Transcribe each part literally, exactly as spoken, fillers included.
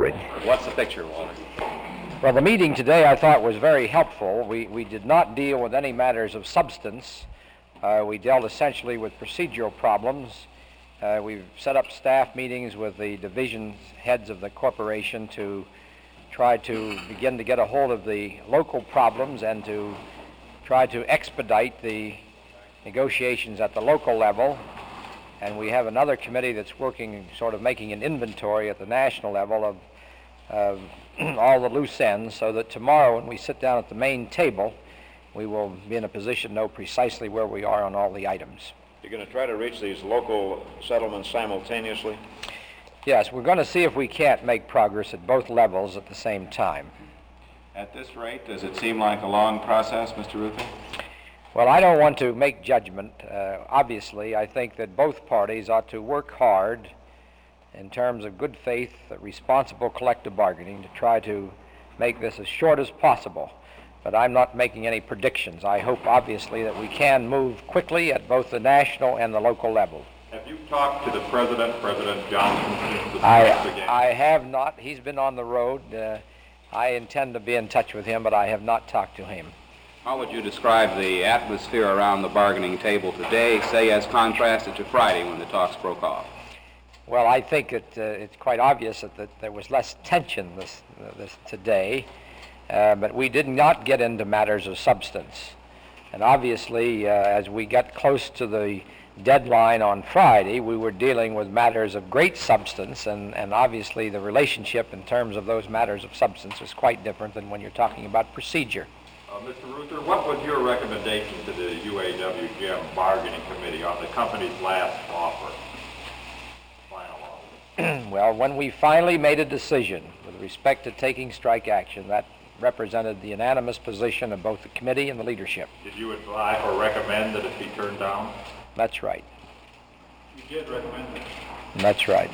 Wood. What's the picture, Walter? Well, the meeting today I thought was very helpful. We, we did not deal with any matters of substance. Uh, we dealt essentially with procedural problems. Uh, we've set up staff meetings with the division heads of the corporation to try to begin to get a hold of the local problems and to try to expedite the negotiations at the local level. And we have another committee that's working, sort of making an inventory at the national level of uh, all the loose ends, so that tomorrow when we sit down at the main table, we will be in a position to know precisely where we are on all the items. You're going to try to reach these local settlements simultaneously? Yes, we're going to see if we can't make progress at both levels at the same time. At this rate, does it seem like a long process, Mister Ruther? Well, I don't want to make judgment. Uh, obviously, I think that both parties ought to work hard in terms of good faith, responsible collective bargaining to try to make this as short as possible. But I'm not making any predictions. I hope, obviously, that we can move quickly at both the national and the local level. Have you talked to the President, President Johnson, since the I, strike began? I have not. He's been on the road. Uh, I intend to be in touch with him, but I have not talked to him. How would you describe the atmosphere around the bargaining table today, say as contrasted to Friday when the talks broke off? Well, I think it, uh, it's quite obvious that, that there was less tension this, uh, this today, uh, but we did not get into matters of substance. And obviously, uh, as we got close to the deadline on Friday, we were dealing with matters of great substance, and, and obviously the relationship in terms of those matters of substance is quite different than when you're talking about procedure. Uh, Mister Ruther, what was your recommendation to the U A W G M bargaining committee on the company's last offer? Well, when we finally made a decision with respect to taking strike action, that represented the unanimous position of both the committee and the leadership. Did you advise or recommend that it be turned down? That's right. You did recommend it. That's right.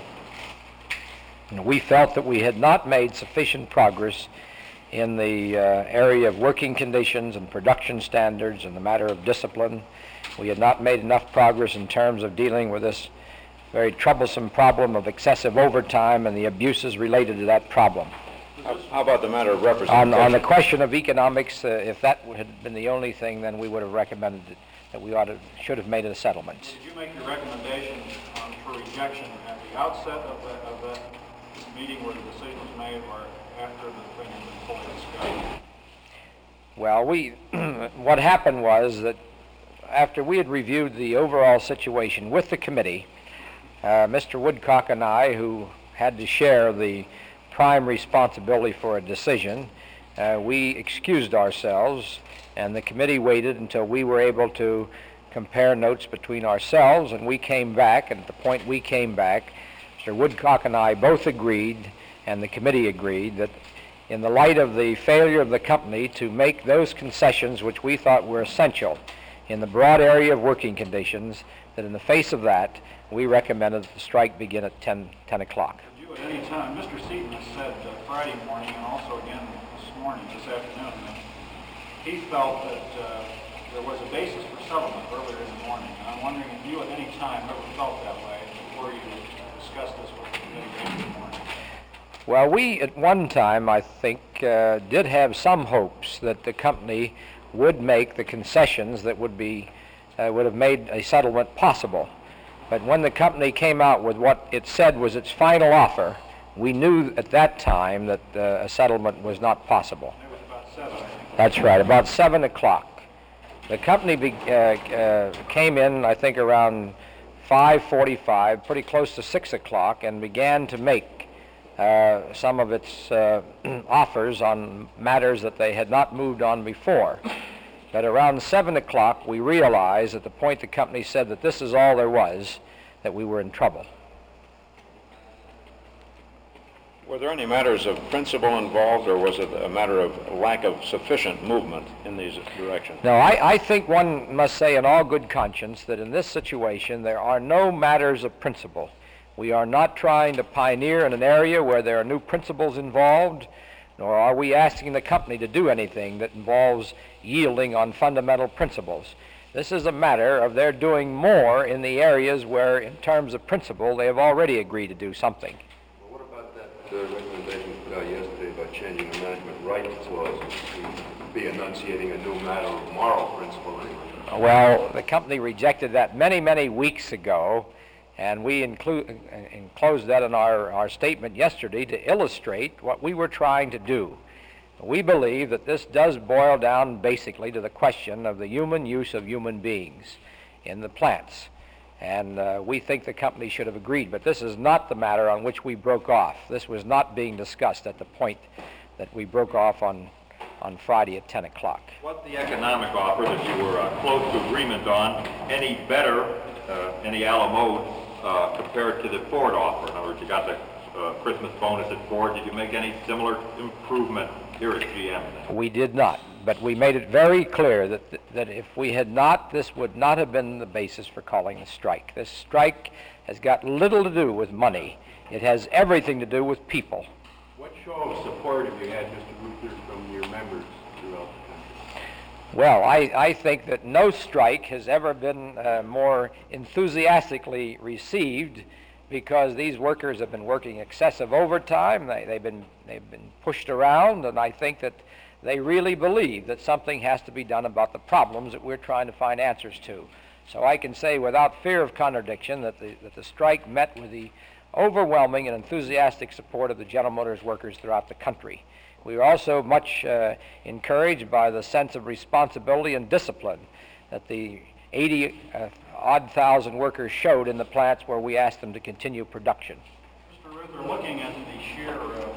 And we felt that we had not made sufficient progress in the uh, area of working conditions and production standards and the matter of discipline. We had not made enough progress in terms of dealing with this very troublesome problem of excessive overtime and the abuses related to that problem. How, how about the matter of representation? On, on the question of economics, uh, if that had been the only thing, then we would have recommended it, that we ought to, should have made a settlement. Did you make your recommendation um, for rejection at the outset of that, of that meeting where the decision was made, or after the thing had been fully discussed? Well, we, what happened was that after we had reviewed the overall situation with the committee, uh, Mister Woodcock and I, who had to share the prime responsibility for a decision, uh, we excused ourselves, and the committee waited until we were able to compare notes between ourselves, and we came back, and at the point we came back, Mister Woodcock and I both agreed, and the committee agreed, that in the light of the failure of the company to make those concessions which we thought were essential in the broad area of working conditions, that in the face of that, we recommended that the strike begin at ten, ten o'clock. Did you at any time, Mister Seaton has said uh, Friday morning and also again this morning, this afternoon, that he felt that uh, there was a basis for settlement earlier in the morning. And I'm wondering if you at any time ever felt that way before you discussed this with the committee in the morning. Well, we at one time, I think, uh, did have some hopes that the company would make the concessions that would be uh, would have made a settlement possible. But when the company came out with what it said was its final offer, we knew at that time that uh, a settlement was not possible. It was about seven, I think. That's right, about seven o'clock. The company be, uh, uh, came in, I think, around five forty-five, pretty close to six o'clock, and began to make uh, some of its uh, offers on matters that they had not moved on before. But around seven o'clock, we realized at the point the company said that this is all there was, that we were in trouble. Were there any matters of principle involved, or was it a matter of lack of sufficient movement in these directions? No, I, I think one must say in all good conscience that in this situation there are no matters of principle. We are not trying to pioneer in an area where there are new principles involved, nor are we asking the company to do anything that involves yielding on fundamental principles. This is a matter of their doing more in the areas where, in terms of principle, they have already agreed to do something. Well, what about that uh, recommendation uh, yesterday by changing the management rights clause. We'd be enunciating a new matter of moral principle anyway. Well, the company rejected that many, many weeks ago, and we include, enclosed that in our, our statement yesterday to illustrate what we were trying to do. We believe that this does boil down basically to the question of the human use of human beings in the plants. And uh, we think the company should have agreed, but this is not the matter on which we broke off. This was not being discussed at the point that we broke off on, on Friday at ten o'clock. Was the economic offer that you were uh, close to agreement on any better, uh, any a la mode, uh, compared to the Ford offer? In other words, you got the uh, Christmas bonus at Ford. Did you make any similar improvement here at G M? We did not, but we made it very clear that that if we had not, this would not have been the basis for calling the strike. This strike has got little to do with money. It has everything to do with people. What show of support have you had, Mister Ruther, from your members throughout the country? Well, I, I think that no strike has ever been uh, more enthusiastically received, because these workers have been working excessive overtime. They, they've been they've been pushed around, and I think that they really believe that something has to be done about the problems that we're trying to find answers to. So I can say without fear of contradiction that the, that the strike met with the overwhelming and enthusiastic support of the General Motors workers throughout the country. We were also much uh, encouraged by the sense of responsibility and discipline that the eighty uh, odd thousand workers showed in the plants where we asked them to continue production. Mister Ruther, looking at the sheer uh,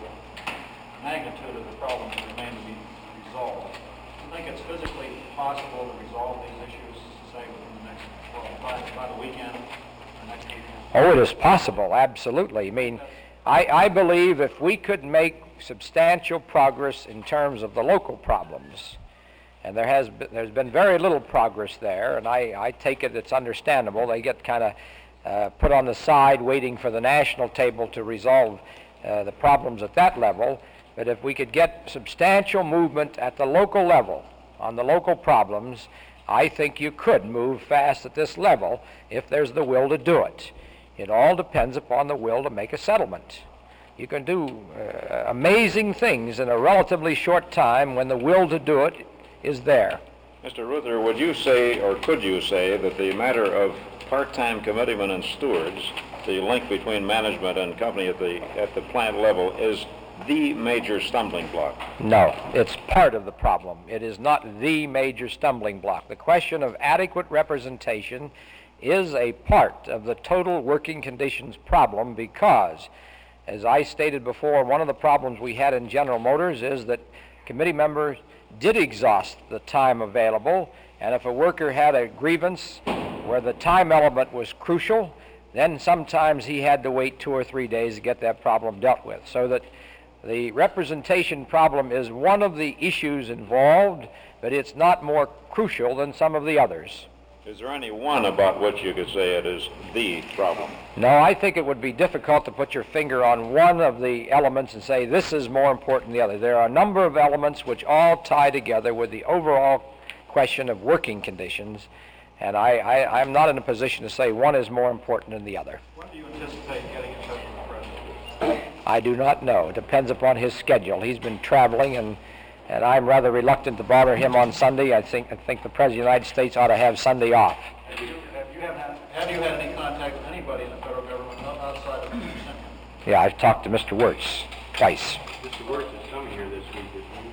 magnitude of the problems that remain to be resolved, do you think it's physically possible to resolve these issues, say, within the next, well, by, by the weekend or next weekend? Oh, it is possible, absolutely. I mean, I, I believe if we could make substantial progress in terms of the local problems, and there has been, there's been very little progress there, and I, I take it it's understandable. They get kind of uh, put on the side waiting for the national table to resolve uh, the problems at that level. But if we could get substantial movement at the local level on the local problems, I think you could move fast at this level if there's the will to do it. It all depends upon the will to make a settlement. You can do uh, amazing things in a relatively short time when the will to do it is there. Mister Ruther, would you say, or could you say, that the matter of part-time committeemen and stewards, the link between management and company at the at the plant level, is the major stumbling block? No, it's part of the problem. It is not the major stumbling block. The question of adequate representation is a part of the total working conditions problem, because, as I stated before, one of the problems we had in General Motors is that committee members did exhaust the time available, and if a worker had a grievance where the time element was crucial, then sometimes he had to wait two or three days to get that problem dealt with. So that the representation problem is one of the issues involved, but it's not more crucial than some of the others. Is there any one about which you could say it is the problem? No, I think it would be difficult to put your finger on one of the elements and say this is more important than the other. There are a number of elements which all tie together with the overall question of working conditions, and I, I, I'm not in a position to say one is more important than the other. When do you anticipate getting in touch with the President? I do not know. It depends upon his schedule. He's been traveling, and and I'm rather reluctant to bother him on Sunday. I think I think the President of the United States ought to have Sunday off. Have you, have you, had, have you had any contact with anybody in the federal government outside of Mister Simpson? Yeah, I've talked to Mister Wirtz twice. Mister Wirtz is coming here this week, isn't he?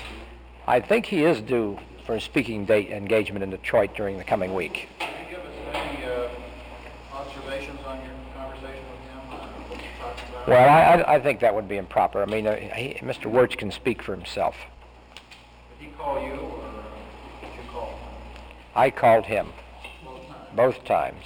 I think he is due for a speaking date engagement in Detroit during the coming week. Can you give us any uh, observations on your conversation with him? Uh, what you talked about? Well, I, I, I think that would be improper. I mean, uh, he, Mister Wirtz can speak for himself. Did he call you, or uh, did you call him? I called him Both times. both times.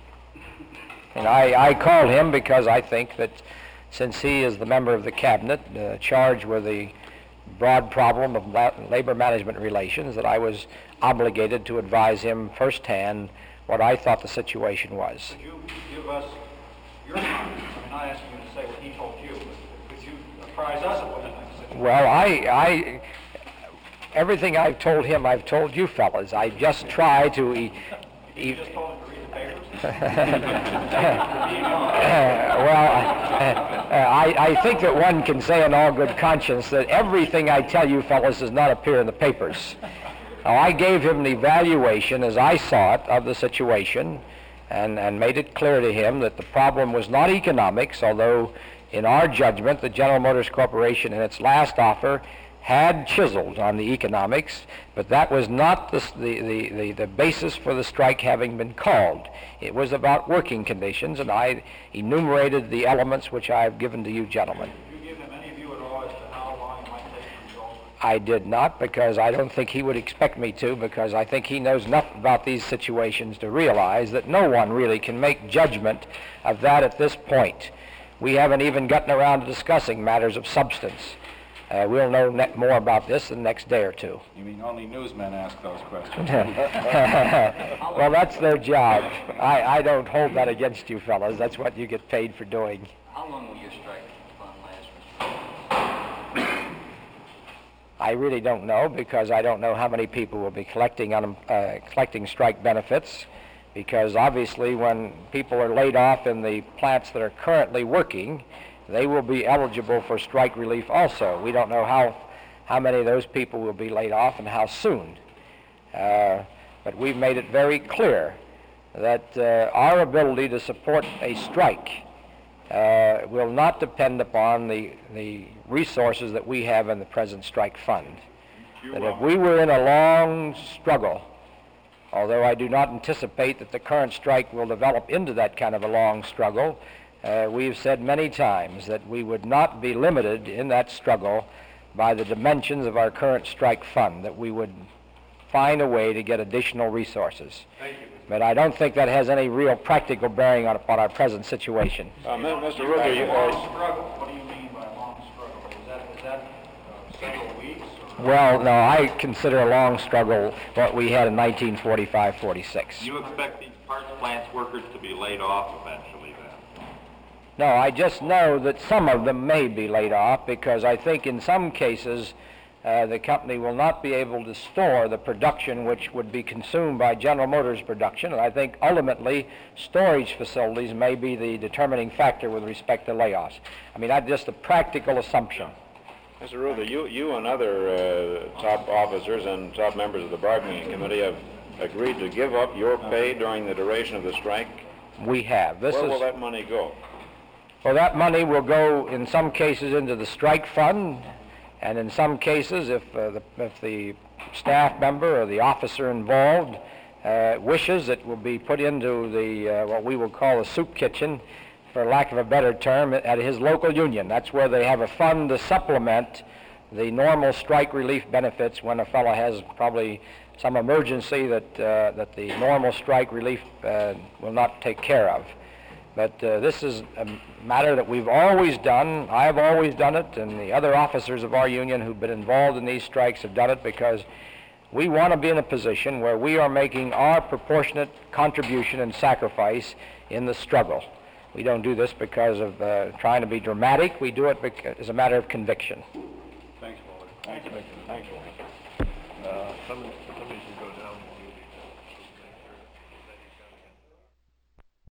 And I, I called him because I think that since he is the member of the cabinet uh, charged with the broad problem of la- labor management relations, that I was obligated to advise him firsthand what I thought the situation was. Could you give us your comments? I mean, not asking you to say what he told you, but could you apprise us of what you think the situation is? Well, I, I, everything I've told him, I've told you fellas. I just try to... E- You e- just told him to read the papers? well, I, I think that one can say in all good conscience that everything I tell you fellows does not appear in the papers. Now, I gave him an evaluation as I saw it of the situation and, and made it clear to him that the problem was not economics, although in our judgment the General Motors Corporation in its last offer had chiseled on the economics, but that was not the, the, the, the, the basis for the strike having been called. It was about working conditions, and I enumerated the elements which I have given to you gentlemen. Did you give him any view at all as to how long it might take to resolve it? I did not, because I don't think he would expect me to, because I think he knows enough about these situations to realize that no one really can make judgment of that at this point. We haven't even gotten around to discussing matters of substance. Uh, we'll know ne- more about this in the next day or two. You mean only newsmen ask those questions? Well, that's their job. I, I don't hold that against you fellas. That's what you get paid for doing. How long will your strike fund last? I really don't know, because I don't know how many people will be collecting on, uh, collecting strike benefits, because obviously when people are laid off in the plants that are currently working, they will be eligible for strike relief also. We don't know how, how many of those people will be laid off and how soon. Uh, but we've made it very clear that uh, our ability to support a strike uh, will not depend upon the, the resources that we have in the present strike fund. That if we were in a long struggle, although I do not anticipate that the current strike will develop into that kind of a long struggle, Uh, we've said many times that we would not be limited in that struggle by the dimensions of our current strike fund, that we would find a way to get additional resources. Thank you. But I don't think that has any real practical bearing on, upon our present situation. Uh, Mister Ruger, you, Long uh, struggle, what do you mean by long struggle? Is that, is that uh, several weeks? Or? Well, no, I consider a long struggle what we had in nineteen forty-five forty-six. You expect these parts plants workers to be laid off eventually then? No, I just know that some of them may be laid off, because I think in some cases uh, the company will not be able to store the production which would be consumed by General Motors production, and I think ultimately storage facilities may be the determining factor with respect to layoffs. I mean, that's just a practical assumption. Mister Ruger, you, you and other uh, top officers and top members of the bargaining committee have agreed to give up your pay during the duration of the strike. We have. This Where is, will that money go? Well, that money will go in some cases into the strike fund, and in some cases, if, uh, the, if the staff member or the officer involved uh, wishes, it will be put into the uh, what we will call a soup kitchen, for lack of a better term, at his local union. That's where they have a fund to supplement the normal strike relief benefits when a fellow has probably some emergency that, uh, that the normal strike relief uh, will not take care of. But uh, this is a matter that we've always done. I've always done it, and the other officers of our union who've been involved in these strikes have done it, because we want to be in a position where we are making our proportionate contribution and sacrifice in the struggle. We don't do this because of uh, trying to be dramatic. We do it bec- as a matter of conviction. Thanks, Walter. Thank you. Thanks, Walter. Uh, somebody, somebody should go down.